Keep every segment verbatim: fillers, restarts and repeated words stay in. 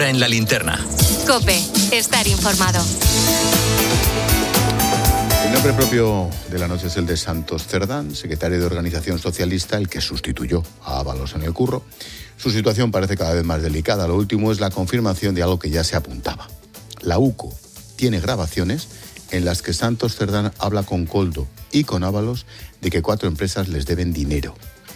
hora en la linterna. COPE, estar informado. El nombre propio de la noche es el de Santos Cerdán, secretario de Organización Socialista, el que sustituyó a Ábalos en el curro. Su situación parece cada vez más delicada. Lo último es la confirmación de algo que ya se apuntaba. La U C O tiene grabaciones en las que Santos Cerdán habla con Koldo y con Ábalos de que cuatro empresas les deben dinero.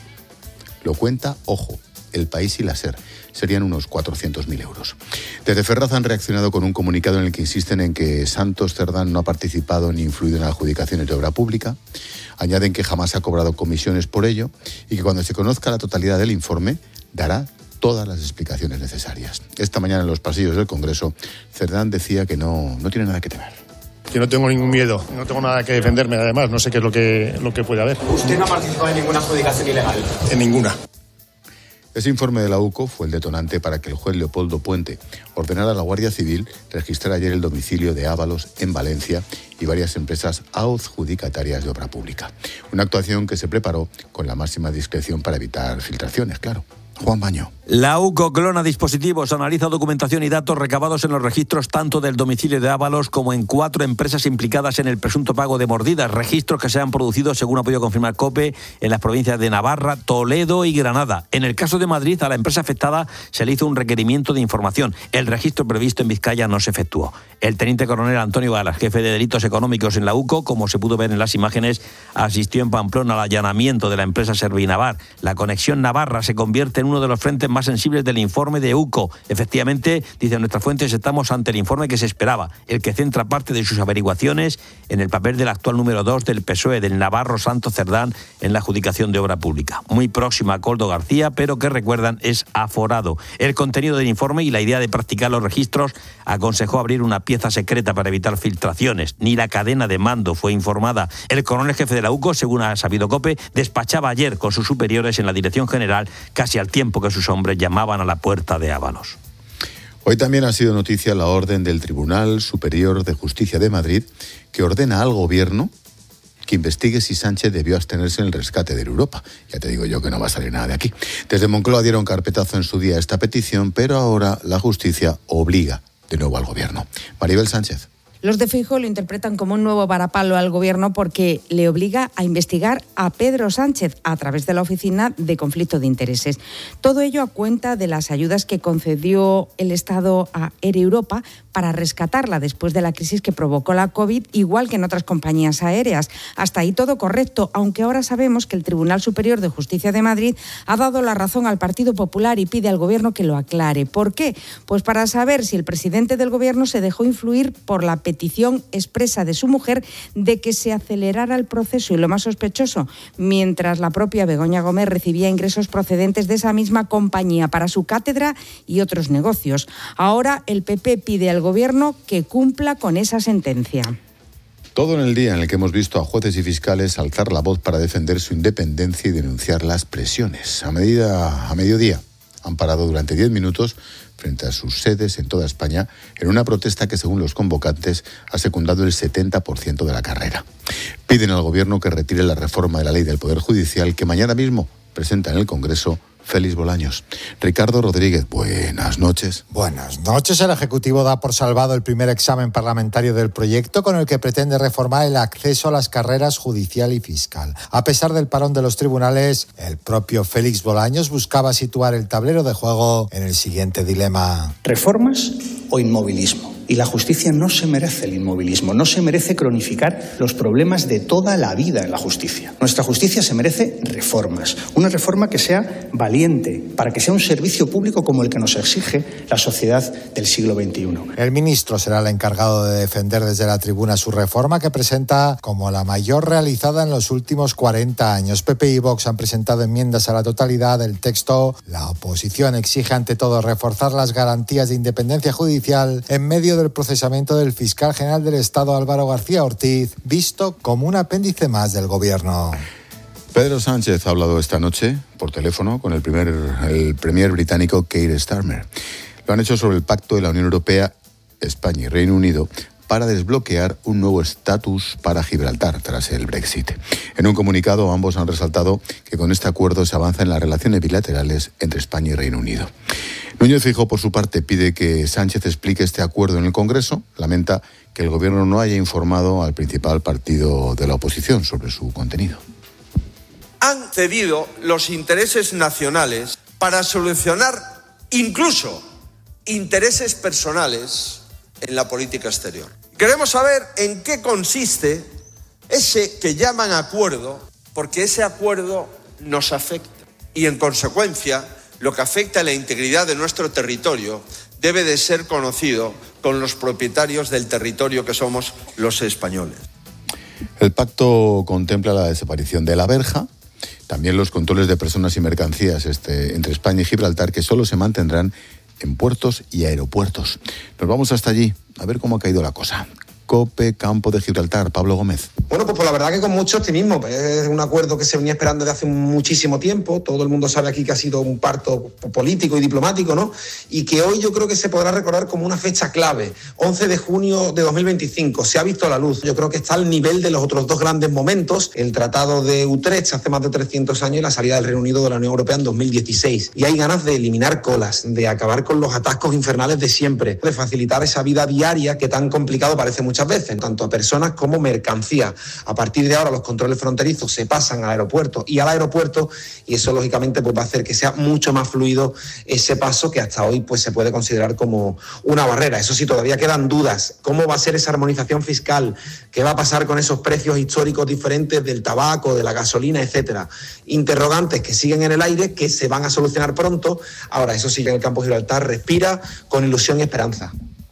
Lo cuenta, ojo, El País y la SER. Serían unos cuatrocientos mil euros. Desde Ferraz han reaccionado con un comunicado en el que insisten en que Santos Cerdán no ha participado ni influido en adjudicaciones de obra pública. Añaden que jamás ha cobrado comisiones por ello y que cuando se conozca la totalidad del informe dará todas las explicaciones necesarias. Esta mañana en los pasillos del Congreso, Cerdán decía que no, no tiene nada que temer. Que no tengo ningún miedo, no tengo nada que defenderme, además, no sé qué es lo que, lo que puede haber. ¿Usted no ha participado en ninguna adjudicación ilegal? En ninguna. Ese informe de la U C O fue el detonante para que el juez Leopoldo Puente ordenara a la Guardia Civil registrar ayer el domicilio de Ábalos en Valencia y varias empresas adjudicatarias de obra pública. Una actuación que se preparó con la máxima discreción para evitar filtraciones, claro. Juan Baño. La U C O clona dispositivos, analiza documentación y datos recabados en los registros tanto del domicilio de Ábalos como en cuatro empresas implicadas en el presunto pago de mordidas. Registros que se han producido, según ha podido confirmar COPE, en las provincias de Navarra, Toledo y Granada. En el caso de Madrid, a la empresa afectada se le hizo un requerimiento de información. El registro previsto en Vizcaya no se efectuó. El teniente coronel Antonio Galas, jefe de delitos económicos en la U C O, como se pudo ver en las imágenes, asistió en Pamplona al allanamiento de la empresa Servinavar. La conexión Navarra se convierte en uno de los frentes más sensibles del informe de U C O. Efectivamente, dicen nuestras fuentes, estamos ante el informe que se esperaba, el que centra parte de sus averiguaciones en el papel del actual número dos del P S O E, del navarro Santos Cerdán, en la adjudicación de obra pública. Muy próxima a Koldo García, pero que recuerdan es aforado. El contenido del informe y la idea de practicar los registros aconsejó abrir una pieza secreta para evitar filtraciones. Ni la cadena de mando fue informada. El coronel jefe de la U C O, según ha sabido COPE, despachaba ayer con sus superiores en la dirección general casi al tiempo que sus hombres llamaban a la puerta de Ábalos. Hoy también ha sido noticia la orden del Tribunal Superior de Justicia de Madrid que ordena al Gobierno que investigue si Sánchez debió abstenerse en el rescate de Europa. Ya te digo yo que no va a salir nada de aquí. Desde Moncloa dieron carpetazo en su día a esta petición, pero ahora la justicia obliga de nuevo al Gobierno. Maribel Sánchez. Los de Feijóo lo interpretan como un nuevo varapalo al Gobierno porque le obliga a investigar a Pedro Sánchez a través de la Oficina de Conflicto de Intereses. Todo ello a cuenta de las ayudas que concedió el Estado a Air Europa para rescatarla después de la crisis que provocó la COVID, igual que en otras compañías aéreas. Hasta ahí todo correcto, aunque ahora sabemos que el Tribunal Superior de Justicia de Madrid ha dado la razón al Partido Popular y pide al Gobierno que lo aclare. ¿Por qué? Pues para saber si el presidente del Gobierno se dejó influir por la petición expresa de su mujer de que se acelerara el proceso y, lo más sospechoso, mientras la propia Begoña Gómez recibía ingresos procedentes de esa misma compañía para su cátedra y otros negocios. Ahora el P P pide al Gobierno que cumpla con esa sentencia. Todo en el día en el que hemos visto a jueces y fiscales alzar la voz para defender su independencia y denunciar las presiones. A medida, a mediodía han parado durante diez minutos frente a sus sedes en toda España en una protesta que, según los convocantes, ha secundado el setenta por ciento de la carrera. Piden al Gobierno que retire la reforma de la ley del Poder Judicial que mañana mismo presenta en el Congreso Félix Bolaños. Ricardo Rodríguez, buenas noches. Buenas noches. El Ejecutivo da por salvado el primer examen parlamentario del proyecto con el que pretende reformar el acceso a las carreras judicial y fiscal. A pesar del parón de los tribunales, el propio Félix Bolaños buscaba situar el tablero de juego en el siguiente dilema. ¿Reformas o inmovilismo? Y la justicia no se merece el inmovilismo, no se merece cronificar los problemas de toda la vida en la justicia. Nuestra justicia se merece reformas, una reforma que sea valiente, para que sea un servicio público como el que nos exige la sociedad del siglo veintiuno. El ministro será el encargado de defender desde la tribuna su reforma, que presenta como la mayor realizada en los últimos cuarenta años. P P y Vox han presentado enmiendas a la totalidad del texto. La oposición exige ante todo reforzar las garantías de independencia judicial en medio del procesamiento del fiscal general del Estado, Álvaro García Ortiz, visto como un apéndice más del Gobierno. Pedro Sánchez ha hablado esta noche por teléfono con el primer el premier británico Keir Starmer. Lo han hecho sobre el pacto de la Unión Europea, España y Reino Unido para desbloquear un nuevo estatus para Gibraltar tras el Brexit. En un comunicado, ambos han resaltado que con este acuerdo se avanza en las relaciones bilaterales entre España y Reino Unido. Núñez Feijóo, por su parte, pide que Sánchez explique este acuerdo en el Congreso. Lamenta que el Gobierno no haya informado al principal partido de la oposición sobre su contenido. Han cedido los intereses nacionales para solucionar incluso intereses personales en la política exterior. Queremos saber en qué consiste ese que llaman acuerdo, porque ese acuerdo nos afecta y, en consecuencia, lo que afecta a la integridad de nuestro territorio debe de ser conocido con los propietarios del territorio que somos los españoles. El pacto contempla la desaparición de la verja, también los controles de personas y mercancías este, entre España y Gibraltar, que solo se mantendrán en puertos y aeropuertos. Nos vamos hasta allí a ver cómo ha caído la cosa. COPE, Campo de Gibraltar, Pablo Gómez. Bueno, pues, pues la verdad que con mucho optimismo. Es un acuerdo que se venía esperando desde hace muchísimo tiempo. Todo el mundo sabe aquí que ha sido un parto político y diplomático, ¿no? Y que hoy yo creo que se podrá recordar como una fecha clave. once de junio de dos mil veinticinco. Se ha visto la luz. Yo creo que está al nivel de los otros dos grandes momentos. El Tratado de Utrecht hace más de trescientos años y la salida del Reino Unido de la Unión Europea en dos mil dieciséis. Y hay ganas de eliminar colas, de acabar con los atascos infernales de siempre, de facilitar esa vida diaria que tan complicado parece mucho muchas veces, tanto a personas como mercancía. A partir de ahora los controles fronterizos se pasan al aeropuerto y al aeropuerto y eso lógicamente pues va a hacer que sea mucho más fluido ese paso que hasta hoy pues se puede considerar como una barrera. Eso sí, todavía quedan dudas. ¿Cómo va a ser esa armonización fiscal? ¿Qué va a pasar con esos precios históricos diferentes del tabaco, de la gasolina, etcétera? Interrogantes que siguen en el aire, que se van a solucionar pronto. Ahora, eso sí, que en el campo de Gibraltar respira con ilusión y esperanza.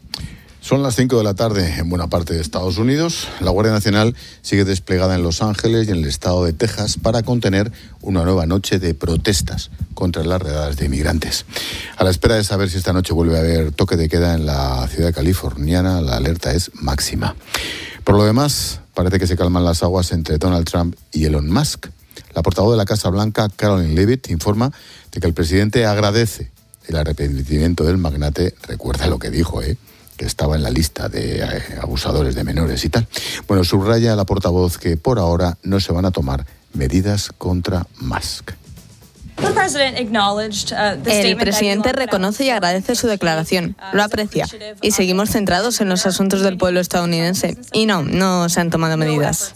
Son las cinco de la tarde en buena parte de Estados Unidos. La Guardia Nacional sigue desplegada en Los Ángeles y en el estado de Texas para contener una nueva noche de protestas contra las redadas de inmigrantes. A la espera de saber si esta noche vuelve a haber toque de queda en la ciudad californiana, la alerta es máxima. Por lo demás, parece que se calman las aguas entre Donald Trump y Elon Musk. La portavoz de la Casa Blanca, Caroline Leavitt, informa de que el presidente agradece el arrepentimiento del magnate. Recuerda lo que dijo, ¿eh? que estaba en la lista de eh, abusadores de menores y tal. Bueno, subraya la portavoz que por ahora no se van a tomar medidas contra Musk. El presidente reconoce y agradece su declaración, lo aprecia, y seguimos centrados en los asuntos del pueblo estadounidense. Y no, no se han tomado medidas.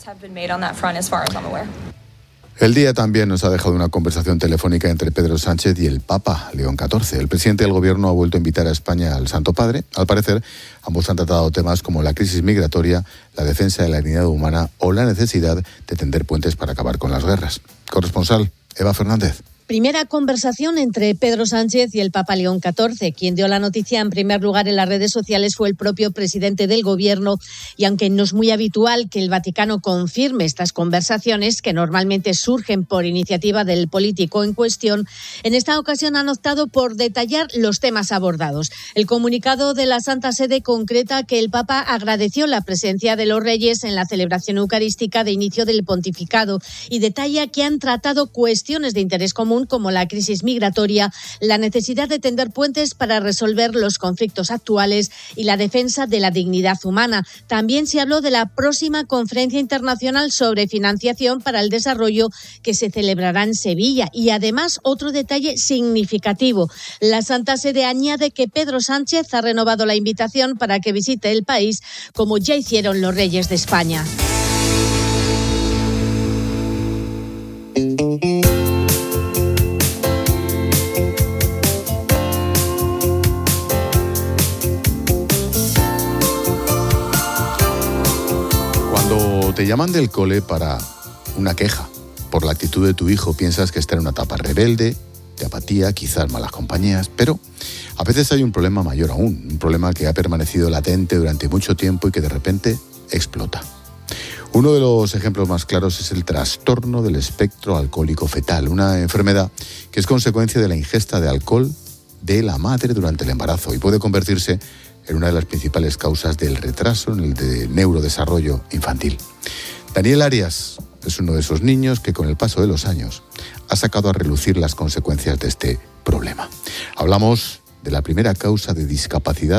El día también nos ha dejado una conversación telefónica entre Pedro Sánchez y el Papa León catorce. El presidente del Gobierno ha vuelto a invitar a España al Santo Padre. Al parecer, ambos han tratado temas como la crisis migratoria, la defensa de la dignidad humana o la necesidad de tender puentes para acabar con las guerras. Corresponsal, Eva Fernández. Primera conversación entre Pedro Sánchez y el Papa León catorce. Quien dio la noticia en primer lugar en las redes sociales fue el propio presidente del Gobierno y aunque no es muy habitual que el Vaticano confirme estas conversaciones, que normalmente surgen por iniciativa del político en cuestión, en esta ocasión han optado por detallar los temas abordados. El comunicado de la Santa Sede concreta que el Papa agradeció la presencia de los reyes en la celebración eucarística de inicio del pontificado y detalla que han tratado cuestiones de interés común como la crisis migratoria, la necesidad de tender puentes para resolver los conflictos actuales y la defensa de la dignidad humana. También se habló de la próxima conferencia internacional sobre financiación para el desarrollo que se celebrará en Sevilla y además otro detalle significativo. La Santa Sede añade que Pedro Sánchez ha renovado la invitación para que visite el país como ya hicieron los reyes de España. Te llaman del cole para una queja por la actitud de tu hijo, piensas que está en una etapa rebelde, de apatía, quizás malas compañías, pero a veces hay un problema mayor aún, un problema que ha permanecido latente durante mucho tiempo y que de repente explota. Uno de los ejemplos más claros es el trastorno del espectro alcohólico fetal, una enfermedad que es consecuencia de la ingesta de alcohol de la madre durante el embarazo y puede convertirse en una de las principales causas del retraso en el de neurodesarrollo infantil. Daniel Arias es uno de esos niños que con el paso de los años ha sacado a relucir las consecuencias de este problema. Hablamos de la primera causa de discapacidad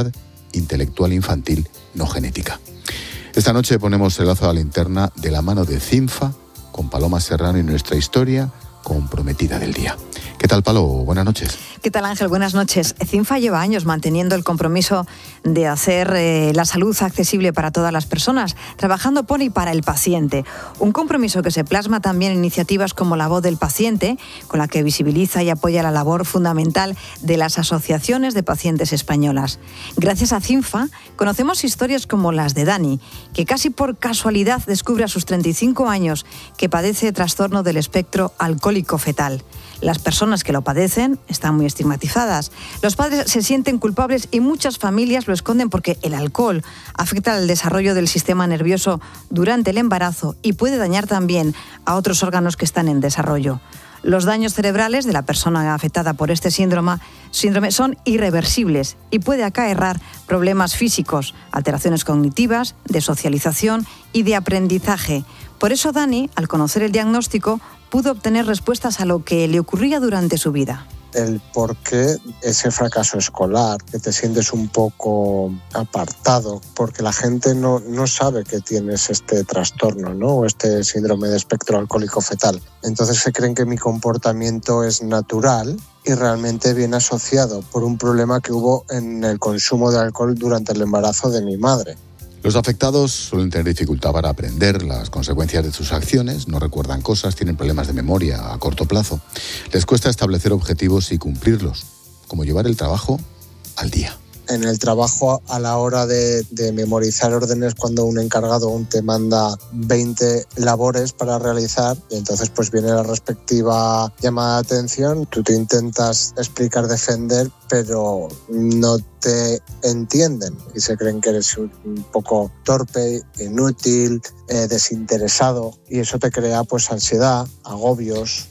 intelectual infantil no genética. Esta noche ponemos el lazo a la linterna de la mano de Cinfa con Paloma Serrano y nuestra historia comprometida del día. ¿Qué tal, Palo? Buenas noches. ¿Qué tal, Ángel? Buenas noches. Cinfa lleva años manteniendo el compromiso de hacer eh, la salud accesible para todas las personas, trabajando por y para el paciente. Un compromiso que se plasma también en iniciativas como La Voz del Paciente, con la que visibiliza y apoya la labor fundamental de las asociaciones de pacientes españolas. Gracias a Cinfa, conocemos historias como las de Dani, que casi por casualidad descubre a sus treinta y cinco años que padece trastorno del espectro alcohólico fetal. Las personas que lo padecen están muy estigmatizadas. Los padres se sienten culpables y muchas familias lo esconden porque el alcohol afecta al desarrollo del sistema nervioso durante el embarazo y puede dañar también a otros órganos que están en desarrollo. Los daños cerebrales de la persona afectada por este síndrome, síndrome son irreversibles y puede acarrear problemas físicos, alteraciones cognitivas, de socialización y de aprendizaje. Por eso Dani, al conocer el diagnóstico, pudo obtener respuestas a lo que le ocurría durante su vida. El por qué ese fracaso escolar, que te sientes un poco apartado, porque la gente no, no sabe que tienes este trastorno, ¿no? O este síndrome de espectro alcohólico fetal. Entonces se creen que mi comportamiento es natural y realmente viene asociado por un problema que hubo en el consumo de alcohol durante el embarazo de mi madre. Los afectados suelen tener dificultad para aprender las consecuencias de sus acciones, no recuerdan cosas, tienen problemas de memoria a corto plazo. Les cuesta establecer objetivos y cumplirlos, como llevar el trabajo al día. En el trabajo, a la hora de, de memorizar órdenes, cuando un encargado aún te manda veinte labores para realizar, y entonces pues viene la respectiva llamada de atención, tú te intentas explicar, defender, pero no te entienden y se creen que eres un, un poco torpe, inútil, eh, desinteresado, y eso te crea pues ansiedad, agobios.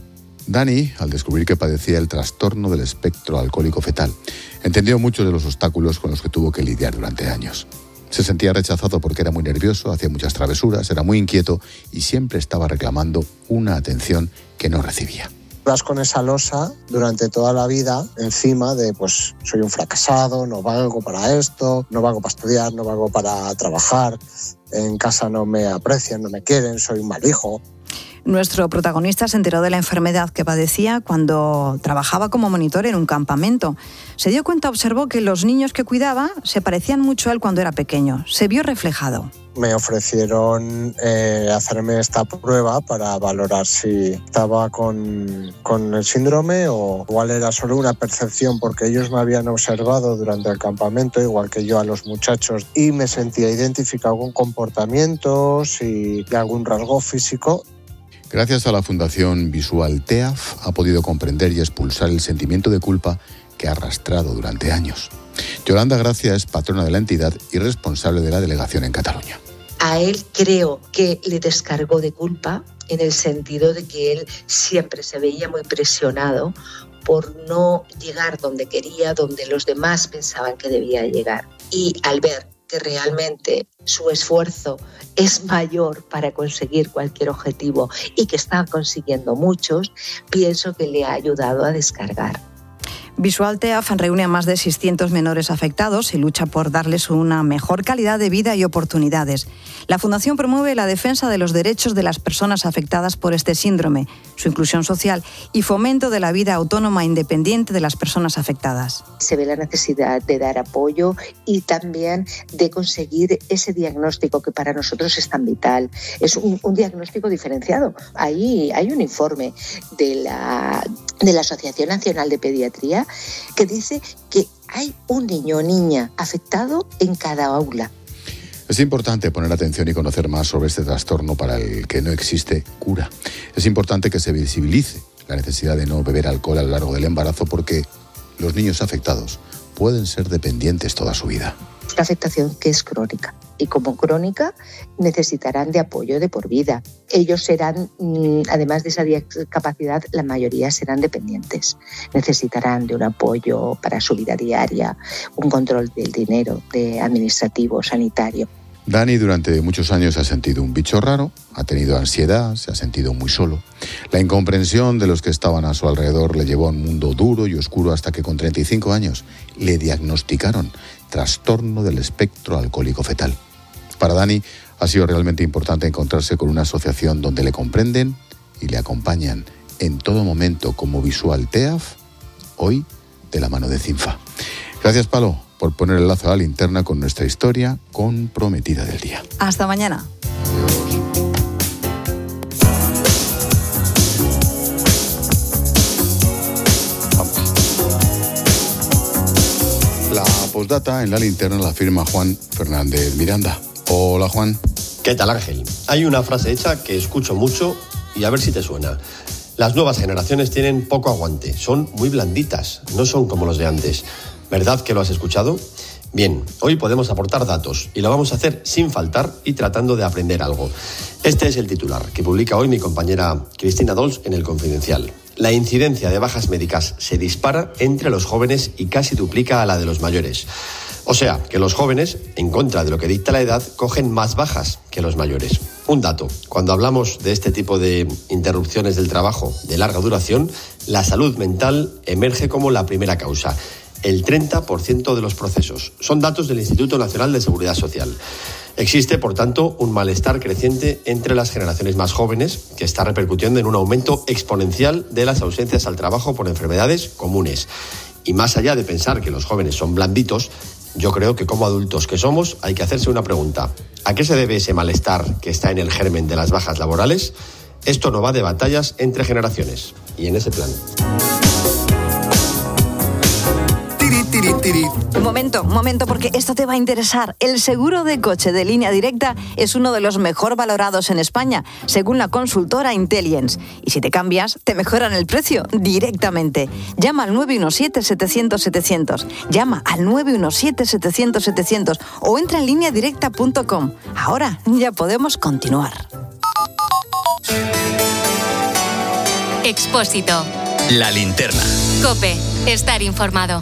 Dani, al descubrir que padecía el trastorno del espectro alcohólico fetal, entendió muchos de los obstáculos con los que tuvo que lidiar durante años. Se sentía rechazado porque era muy nervioso, hacía muchas travesuras, era muy inquieto y siempre estaba reclamando una atención que no recibía. Vas con esa losa durante toda la vida encima de, pues, soy un fracasado, no valgo para esto, no valgo para estudiar, no valgo para trabajar, en casa no me aprecian, no me quieren, soy un mal hijo. Nuestro protagonista se enteró de la enfermedad que padecía cuando trabajaba como monitor en un campamento. Se dio cuenta, observó que los niños que cuidaba se parecían mucho a él cuando era pequeño. Se vio reflejado. Me ofrecieron eh, hacerme esta prueba para valorar si estaba con, con el síndrome o igual era solo una percepción, porque ellos me habían observado durante el campamento, igual que yo a los muchachos, y me sentía identificado con comportamientos y, y algún rasgo físico. Gracias a la Fundación Visual T E A F ha podido comprender y expulsar el sentimiento de culpa que ha arrastrado durante años. Yolanda Gracia es patrona de la entidad y responsable de la delegación en Cataluña. A él creo que le descargó de culpa en el sentido de que él siempre se veía muy presionado por no llegar donde quería, donde los demás pensaban que debía llegar. Y al ver que realmente su esfuerzo es mayor para conseguir cualquier objetivo y que están consiguiendo muchos, pienso que le ha ayudado a descargar. Visual T E A F reúne a más de seiscientos menores afectados y lucha por darles una mejor calidad de vida y oportunidades. La Fundación promueve la defensa de los derechos de las personas afectadas por este síndrome, su inclusión social y fomento de la vida autónoma e independiente de las personas afectadas. Se ve la necesidad de dar apoyo y también de conseguir ese diagnóstico que para nosotros es tan vital. Es un, un diagnóstico diferenciado. Ahí hay un informe de la, de la Asociación Nacional de Pediatría que dice que hay un niño o niña afectado en cada aula. Es importante poner atención y conocer más sobre este trastorno para el que no existe cura. Es importante que se visibilice la necesidad de no beber alcohol a lo largo del embarazo, porque los niños afectados pueden ser dependientes toda su vida. Es una afectación que es crónica y como crónica necesitarán de apoyo de por vida. Ellos serán, además de esa discapacidad, la mayoría serán dependientes. Necesitarán de un apoyo para su vida diaria, un control del dinero, de administrativo, sanitario. Dani durante muchos años ha sentido un bicho raro, ha tenido ansiedad, se ha sentido muy solo. La incomprensión de los que estaban a su alrededor le llevó a un mundo duro y oscuro hasta que con treinta y cinco años le diagnosticaron trastorno del espectro alcohólico fetal. Para Dani ha sido realmente importante encontrarse con una asociación donde le comprenden y le acompañan en todo momento como Visual T E A F, hoy de la mano de Cinfa. Gracias, Palo, por poner el lazo a la linterna con nuestra historia comprometida del día. Hasta mañana. La postdata en la linterna la firma Juan Fernández Miranda. Hola, Juan. ¿Qué tal, Ángel? Hay una frase hecha que escucho mucho y a ver si te suena. Las nuevas generaciones tienen poco aguante, son muy blanditas, no son como los de antes. ¿Verdad que lo has escuchado? Bien, hoy podemos aportar datos y lo vamos a hacer sin faltar y tratando de aprender algo. Este es el titular que publica hoy mi compañera Cristina Dols en El Confidencial. La incidencia de bajas médicas se dispara entre los jóvenes y casi duplica a la de los mayores. O sea, que los jóvenes, en contra de lo que dicta la edad, cogen más bajas que los mayores. Un dato, cuando hablamos de este tipo de interrupciones del trabajo de larga duración, la salud mental emerge como la primera causa. El treinta por ciento de los procesos. Son datos del Instituto Nacional de Seguridad Social. Existe, por tanto, un malestar creciente entre las generaciones más jóvenes que está repercutiendo en un aumento exponencial de las ausencias al trabajo por enfermedades comunes. Y más allá de pensar que los jóvenes son blanditos, yo creo que como adultos que somos hay que hacerse una pregunta. ¿A qué se debe ese malestar que está en el germen de las bajas laborales? Esto no va de batallas entre generaciones. Y en ese plan. Un momento, un momento, porque esto te va a interesar. El seguro de coche de Línea Directa es uno de los mejor valorados en España, según la consultora Intelligence. Y si te cambias, te mejoran el precio directamente. Llama al nueve uno siete, setecientos, setecientos. Llama al nueve uno siete, setecientos, setecientos o entra en línea directa punto com. Ahora ya podemos continuar. Expósito. La linterna. COPE. Estar informado.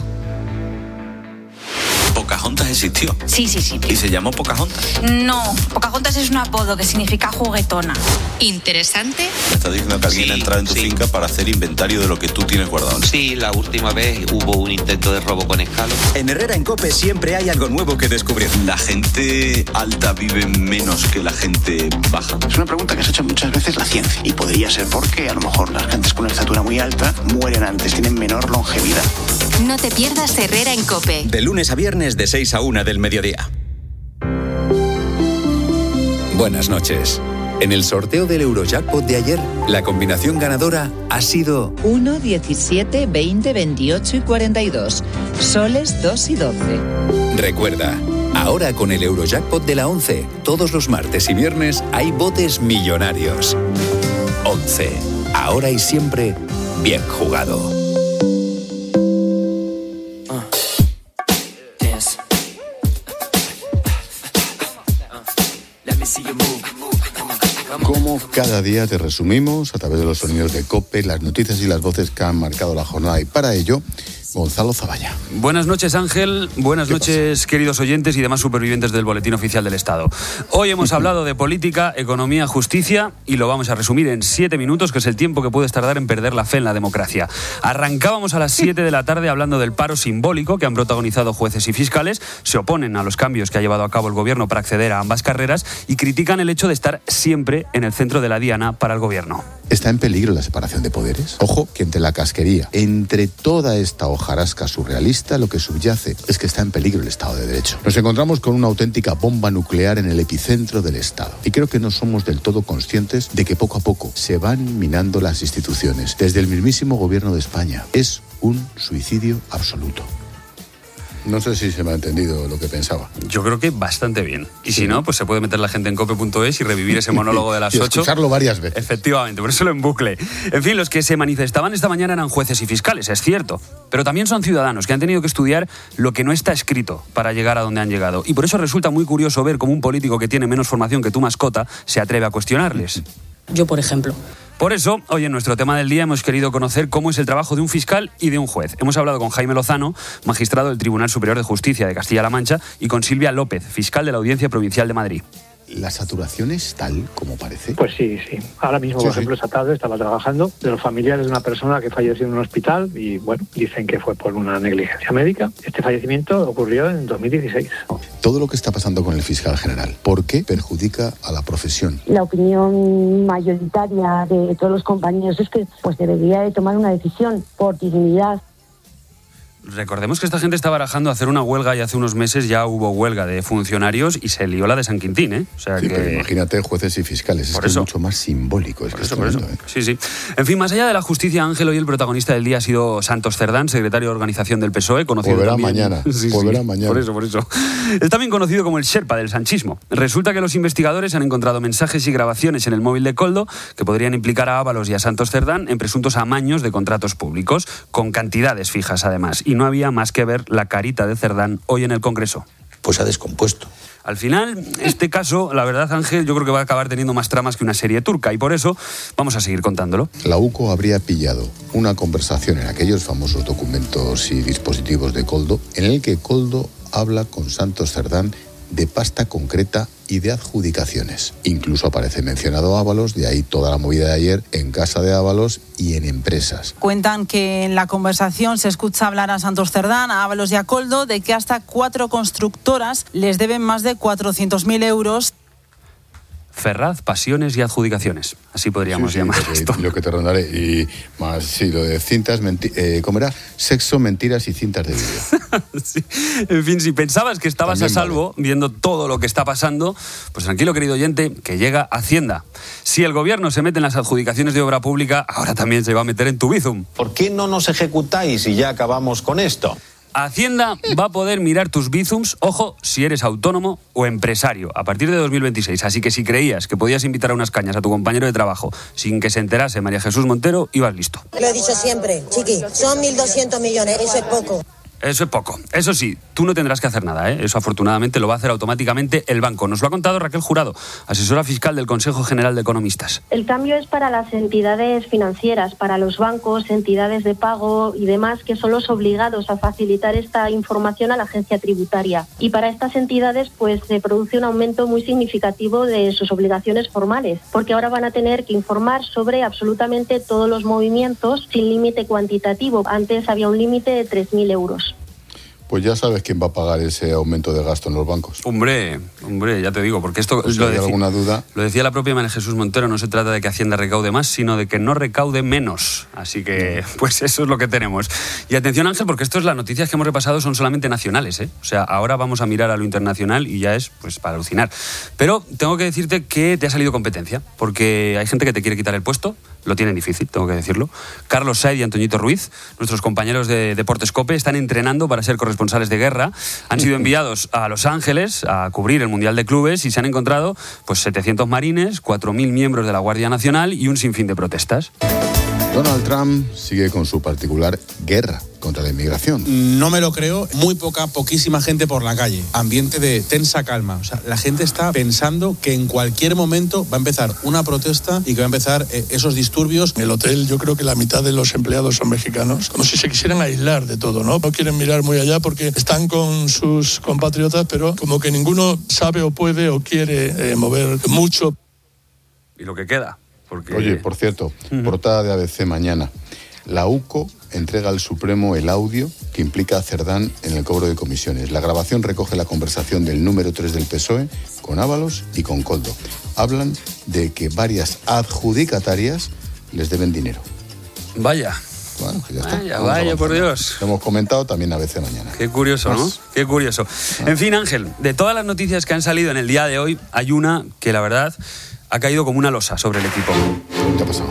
Pocahontas existió. Sí, sí, sí. ¿Y se llamó Pocahontas? No, Pocahontas es un apodo que significa juguetona. Interesante. Me estás diciendo que alguien Sí, ha entrado en tu sí. finca para hacer inventario de lo que tú tienes guardado. Sí, la última vez hubo un intento de robo con escalo. En Herrera en COPE siempre hay algo nuevo que descubrir. ¿La gente alta vive menos que la gente baja? Es una pregunta que se ha hecho muchas veces la ciencia. Y podría ser porque a lo mejor las gentes con una estatura muy alta mueren antes, tienen menor longevidad. No te pierdas Herrera en COPE. De lunes a viernes de seis a una del mediodía. Buenas noches. En el sorteo del Eurojackpot de ayer, la combinación ganadora ha sido uno, diecisiete, veinte, veintiocho y cuarenta y dos. Soles dos y doce. Recuerda, ahora con el Eurojackpot de la once, todos los martes y viernes hay botes millonarios. once. Ahora y siempre, bien jugado. Como cada día te resumimos a través de los sonidos de COPE, las noticias y las voces que han marcado la jornada. Y para ello, Gonzalo Zavalla. Buenas noches, Ángel. Buenas noches, queridos oyentes y demás supervivientes del Boletín Oficial del Estado. Hoy hemos hablado de política, economía, justicia y lo vamos a resumir en siete minutos, que es el tiempo que puedes tardar en perder la fe en la democracia. Arrancábamos a las siete de la tarde hablando del paro simbólico que han protagonizado jueces y fiscales. Se oponen a los cambios que ha llevado a cabo el gobierno para acceder a ambas carreras y critican el hecho de estar siempre en el centro de la diana para el gobierno. ¿Está en peligro la separación de poderes? Ojo, que entre la casquería, entre toda esta hojarasca surrealista, lo que subyace es que está en peligro el Estado de Derecho. Nos encontramos con una auténtica bomba nuclear en el epicentro del Estado. Y creo que no somos del todo conscientes de que poco a poco se van minando las instituciones. Desde el mismísimo gobierno de España. Es un suicidio absoluto. No sé si se me ha entendido lo que pensaba. Yo creo que bastante bien. Y sí, si no, pues se puede meter la gente en cope punto es y revivir ese monólogo de las y ocho. Escucharlo varias veces. Efectivamente, por eso lo en bucle. En fin, los que se manifestaban esta mañana eran jueces y fiscales, es cierto. Pero también son ciudadanos que han tenido que estudiar lo que no está escrito para llegar a donde han llegado. Y por eso resulta muy curioso ver cómo un político que tiene menos formación que tu mascota se atreve a cuestionarles. Yo, por ejemplo. Por eso, hoy en nuestro tema del día hemos querido conocer cómo es el trabajo de un fiscal y de un juez. Hemos hablado con Jaime Lozano, magistrado del Tribunal Superior de Justicia de Castilla-La Mancha, y con Silvia López, fiscal de la Audiencia Provincial de Madrid. ¿La saturación es tal como parece? Pues sí, sí. Ahora mismo, Sí, por sí. ejemplo, esta tarde estaba trabajando de los familiares de una persona que falleció en un hospital y, bueno, dicen que fue por una negligencia médica. Este fallecimiento ocurrió en dos mil dieciséis. Todo lo que está pasando con el fiscal general, ¿por qué perjudica a la profesión? La opinión mayoritaria de todos los compañeros es que pues debería de tomar una decisión por dignidad. Recordemos que esta gente está barajando hacer una huelga y hace unos meses ya hubo huelga de funcionarios y se lió la de San Quintín, ¿eh? O sea Sí, que... pero imagínate jueces y fiscales, Por es que eso. es mucho más simbólico. Es Por que eso, es por eso. tremendo, ¿eh? Sí, sí. En fin, más allá de la justicia, Ángel, hoy el protagonista del día ha sido Santos Cerdán, secretario de organización del P S O E, conocido Volverá también... mañana, Sí, volverá sí, mañana. Por eso, por eso. Es también conocido como el Sherpa del sanchismo. Resulta que los investigadores han encontrado mensajes y grabaciones en el móvil de Koldo que podrían implicar a Ábalos y a Santos Cerdán en presuntos amaños de contratos públicos, con cantidades fijas además. Y no había más que ver la carita de Cerdán hoy en el Congreso. Pues ha descompuesto. Al final, este caso, la verdad, Ángel, yo creo que va a acabar teniendo más tramas que una serie turca y por eso vamos a seguir contándolo. La U C O habría pillado una conversación en aquellos famosos documentos y dispositivos de Koldo, en el que Koldo habla con Santos Cerdán de pasta concreta y de adjudicaciones. Incluso aparece mencionado Ábalos, de ahí toda la movida de ayer en casa de Ábalos y en empresas. Cuentan que en la conversación se escucha hablar a Santos Cerdán, a Ábalos y a Koldo de que hasta cuatro constructoras les deben más de cuatrocientos mil euros. Ferraz, pasiones y adjudicaciones. Así podríamos Sí, sí, llamar lo que- esto. Lo que te rondaré. Y más, sí, lo de cintas, menti- eh, ¿cómo era? Sexo, mentiras y cintas de vídeo. Sí. En fin, si pensabas que estabas También a salvo viendo todo lo que está pasando, pues tranquilo, querido oyente, que llega Hacienda. Si el gobierno se mete en las adjudicaciones de obra pública, ahora también se va a meter en tu Bizum. ¿Por qué no nos ejecutáis y ya acabamos con esto? Hacienda va a poder mirar tus bizums, ojo, si eres autónomo o empresario, a partir de dos mil veintiséis. Así que si creías que podías invitar a unas cañas a tu compañero de trabajo sin que se enterase María Jesús Montero, ibas listo. Lo he dicho siempre, chiqui, son mil doscientos millones, eso es poco. Eso es poco. Eso sí, tú no tendrás que hacer nada, ¿eh? Eso afortunadamente lo va a hacer automáticamente el banco. Nos lo ha contado Raquel Jurado, asesora fiscal del Consejo General de Economistas. El cambio es para las entidades financieras, para los bancos, entidades de pago y demás, que son los obligados a facilitar esta información a la agencia tributaria. Y para estas entidades, pues se produce un aumento muy significativo de sus obligaciones formales, porque ahora van a tener que informar sobre absolutamente todos los movimientos sin límite cuantitativo. Antes había un límite de tres mil euros. Pues ya sabes quién va a pagar ese aumento de gasto en los bancos. Hombre, hombre, ya te digo, porque esto Pues si lo, hay deci- alguna duda. lo decía la propia María Jesús Montero, no se trata de que Hacienda recaude más, sino de que no recaude menos. Así que, pues eso es lo que tenemos. Y atención, Ángel, porque esto es las noticias que hemos repasado son solamente nacionales, ¿eh? O sea, ahora vamos a mirar a lo internacional y ya es, pues, para alucinar. Pero tengo que decirte que te ha salido competencia, porque hay gente que te quiere quitar el puesto, lo tienen difícil, tengo que decirlo. Carlos Said y Antoñito Ruiz, nuestros compañeros de Deportes COPE, están entrenando para ser corresponsales de guerra. Han sido enviados a Los Ángeles a cubrir el Mundial de Clubes y se han encontrado pues setecientos marines, cuatro mil miembros de la Guardia Nacional y un sinfín de protestas. Donald Trump sigue con su particular guerra contra la inmigración. No me lo creo, muy poca, poquísima gente por la calle. Ambiente de tensa calma. O sea, la gente está pensando que en cualquier momento va a empezar una protesta y que va a empezar eh, esos disturbios. En el hotel yo creo que la mitad de los empleados son mexicanos, como si se quisieran aislar de todo, ¿no? No quieren mirar muy allá porque están con sus compatriotas, pero como que ninguno sabe o puede o quiere eh, mover mucho. Y lo que queda. Porque... Oye, por cierto, uh-huh. portada de A B C mañana. La U C O entrega al Supremo el audio que implica a Cerdán en el cobro de comisiones. La grabación recoge la conversación del número tres del P S O E con Ábalos y con Koldo. Hablan de que varias adjudicatarias les deben dinero. Vaya. Bueno, pues ya está. Vaya, vaya, por Dios. Lo hemos comentado también A B C mañana. Qué curioso, ¿no? Más. Qué curioso. En fin, Ángel, de todas las noticias que han salido en el día de hoy, hay una que la verdad ha caído como una losa sobre el equipo. ¿Qué ha pasado?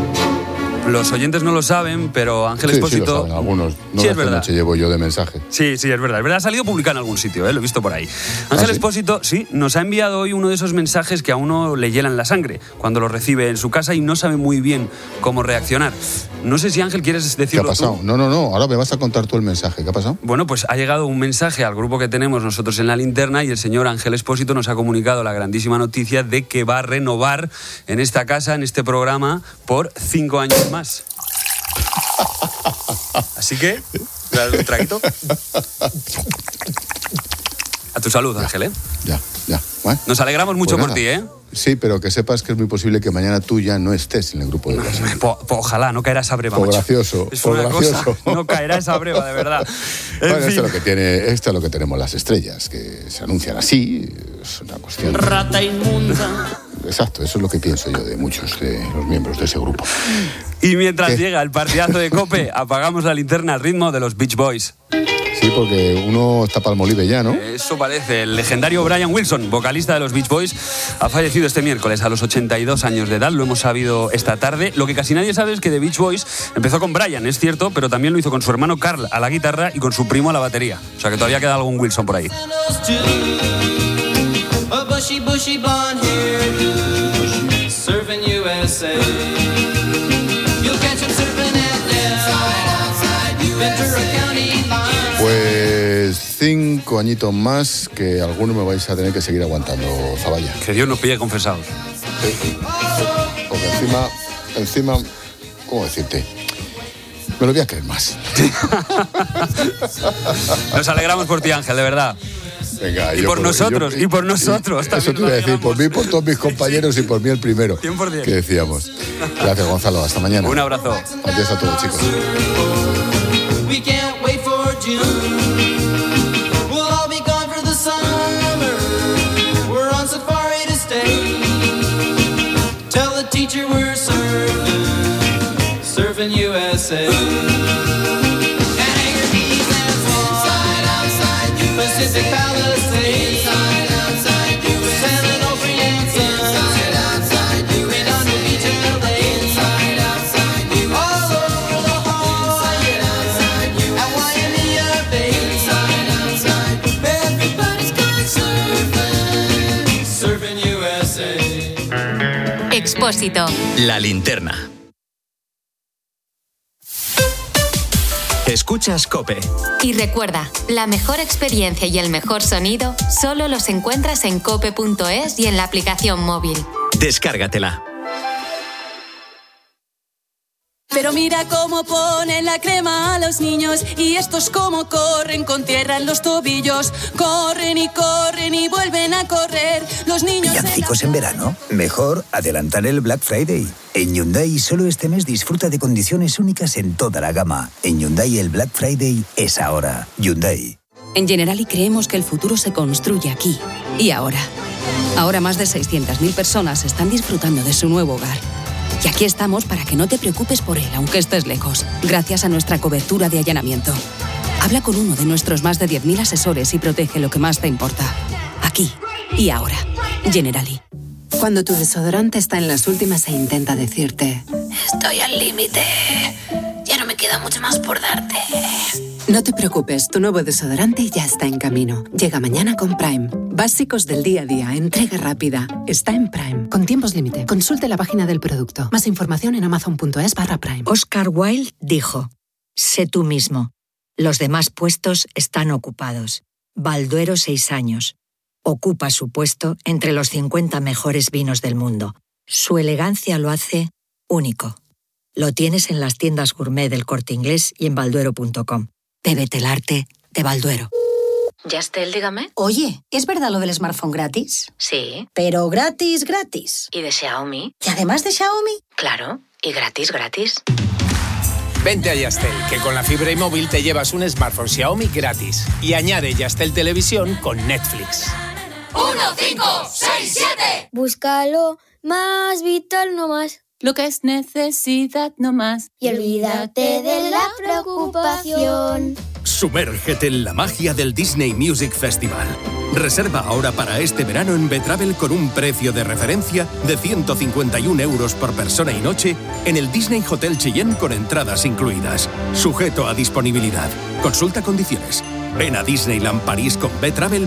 Los oyentes no lo saben, pero Ángel sí, Expósito... Sí, lo saben algunos. No sí, es verdad. Noche llevo yo de mensaje. Sí, sí, es verdad. Es verdad, ha salido publicado en algún sitio, ¿eh? Lo he visto por ahí. Ángel ¿Ah, Expósito, sí? sí, nos ha enviado hoy uno de esos mensajes que a uno le hielan la sangre cuando lo recibe en su casa y no sabe muy bien cómo reaccionar. No sé si, Ángel, quieres decirlo. ¿Qué ha pasado? Tú. No, no, no. Ahora me vas a contar tú el mensaje. ¿Qué ha pasado? Bueno, pues ha llegado un mensaje al grupo que tenemos nosotros en La Linterna y el señor Ángel Expósito nos ha comunicado la grandísima noticia de que va a renovar en esta casa, en este programa, por cinco años más. Así que, ¿me das un traguito? A tu salud, Ángel, ¿eh? Ya, ya. ¿Vale? Nos alegramos mucho Pues por ti, ¿eh? Sí, pero que sepas que es muy posible que mañana tú ya no estés en el grupo de WhatsApp. Po, po, ojalá, no caerá esa breva, Por macho. gracioso, Es por una gracioso. cosa, no caerá esa breva, de verdad. En Bueno, fin. esto es lo que tiene, esto es lo que tenemos las estrellas, que se anuncian así, es una cuestión. Rata inmunda. Exacto, eso es lo que pienso yo de muchos de los miembros de ese grupo. Y mientras ¿Qué? llega el partidazo de COPE, apagamos la linterna al ritmo de los Beach Boys. Sí, porque uno está palmolive ya, ¿no? Eso parece. El legendario Brian Wilson, vocalista de los Beach Boys, ha fallecido este miércoles a los ochenta y dos años de edad. Lo hemos sabido esta tarde. Lo que casi nadie sabe es que The Beach Boys empezó con Brian, es cierto, pero también lo hizo con su hermano Carl a la guitarra y con su primo a la batería. O sea que todavía queda algún Wilson por ahí. A bushy, bushy blonde hairdo, surfing U S A. You'll catch him surfing at the Ventura County line. Pues cinco añitos más que algunos me vais a tener que seguir aguantando, Zavalla. Que Dios nos pille confesados. Sí. Porque encima, encima, ¿cómo decirte? Me lo voy a creer más. Nos alegramos por ti, Ángel, de verdad. Venga, y yo por nosotros, yo, y por nosotros. Eso te iba a decir, por mí, por todos mis compañeros y por mí el primero. cien por ciento. Que decíamos. Gracias, Gonzalo. Hasta mañana. Un abrazo. Adiós a todos, chicos. We can't wait for June. We'll all be gone for the summer. We're on safari to stay. Tell the teacher we're surfing, surfing U S A. Pacific Palisades, inside, outside, U S A. San Onofre, inside, outside, U S A. Redondo Beach, L A, inside, outside, U S A. All over the hall, inside, outside, U S A. At Waimea Bay, inside, outside, everybody's gone surfing, surfing U S A. Expósito. La Linterna. Escuchas COPE. Y recuerda, la mejor experiencia y el mejor sonido solo los encuentras en cope punto es y en la aplicación móvil. Descárgatela. Pero mira cómo ponen la crema a los niños y estos cómo corren con tierra en los tobillos. Corren y corren y vuelven a correr. Los niños... ¿Villancicos en verano? Mejor adelantar el Black Friday. En Hyundai solo este mes disfruta de condiciones únicas en toda la gama. En Hyundai el Black Friday es ahora. Hyundai. En Generali creemos que el futuro se construye aquí y ahora. Ahora más de seiscientas mil personas están disfrutando de su nuevo hogar. Y aquí estamos para que no te preocupes por él, aunque estés lejos, gracias a nuestra cobertura de allanamiento. Habla con uno de nuestros más de diez mil asesores y protege lo que más te importa. Aquí y ahora. Generali. Cuando tu desodorante está en las últimas e intenta decirte: estoy al límite, ya no me queda mucho más por darte. No te preocupes, tu nuevo desodorante ya está en camino. Llega mañana con Prime. Básicos del día a día, entrega rápida. Está en Prime. Con tiempos límite. Consulte la página del producto. Más información en amazon.es barra Prime. Oscar Wilde dijo: sé tú mismo. Los demás puestos están ocupados. Balduero seis años. Ocupa su puesto entre los cincuenta mejores vinos del mundo. Su elegancia lo hace único. Lo tienes en las tiendas gourmet del Corte Inglés y en balduero punto com. Bébete el arte de Balduero. Yastel, dígame. Oye, ¿es verdad lo del smartphone gratis? Sí. Pero gratis, gratis. ¿Y de Xiaomi? ¿Y además de Xiaomi? Claro, y gratis, gratis. Vente a Yastel, que con la fibra y móvil te llevas un smartphone Xiaomi gratis. Y añade Yastel Televisión con Netflix. uno, cinco, seis, siete. Búscalo, más vital no más. Lo que es necesidad no más. Y olvídate de la preocupación. Sumérgete en la magia del Disney Music Festival. Reserva ahora para este verano en Betravel con un precio de referencia de ciento cincuenta y un euros por persona y noche en el Disney Hotel Cheyenne con entradas incluidas. Sujeto a disponibilidad. Consulta condiciones. Ven a Disneyland París con Betravel